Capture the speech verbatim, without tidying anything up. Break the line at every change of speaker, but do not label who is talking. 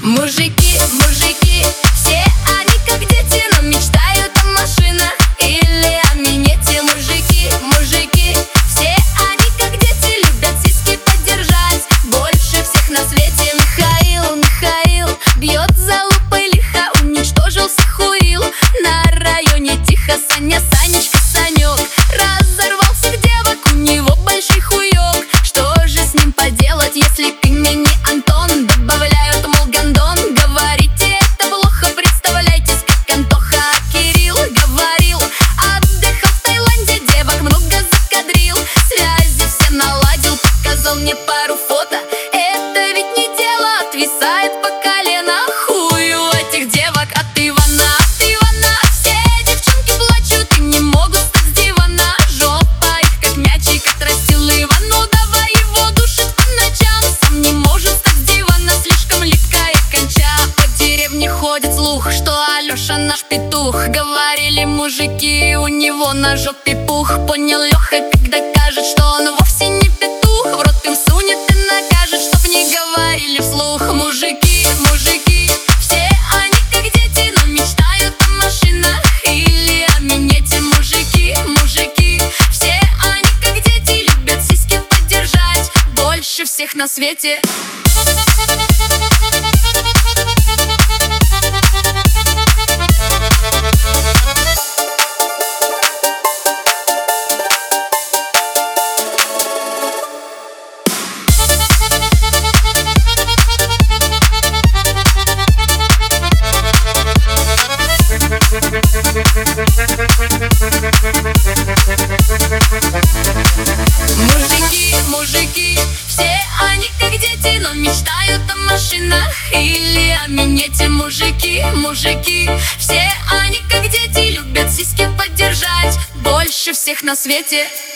Мужики, мужики, все они как дети, но мечтают о машинах или о минете. Мужики, мужики, все они как дети, любят сиськи подержать больше всех на свете. Михаил, Михаил, бьет за лупой лихо, уничтожил всех уил. На районе тихо, Саня, Санечка, Санек разорвал всех девок, у него большой хуёк. Что же с ним поделать, если ты мне не Антон? Добавляют, мол, гондон. Говорите, это плохо, представляйтесь, как Антоха. Кирилл говорил, отдыхал в Таиланде, девок много закадрил, связи все наладил, показал мне пару фото. Это ведь не дело, отвисает по колено хуй у этих девок от Ивана, от Ивана. Все девчонки плачут и не могут встать с дивана. Жопа их как мячик отрастил Иван, ну давай его душить по ночам. Сам не может встать с дивана, слишком липкая конча. По деревне ходит слух, что Алёша наш петух. Говорили мужики, у него на жопе пух. Понял Лёха, когда кажет, что он вовсе не петух. В рот им сунет и накажет, чтоб не говорили вслух. Мужики, мужики, все они как дети, но мечтают о машинах или о минете. Мужики, мужики, все они как дети, любят сиськи подержать больше всех на свете. Мужики, мужики, все они как дети, но мечтают о машинах или о минете. Мужики, мужики, все они как дети, любят сиськи подержать больше всех на свете.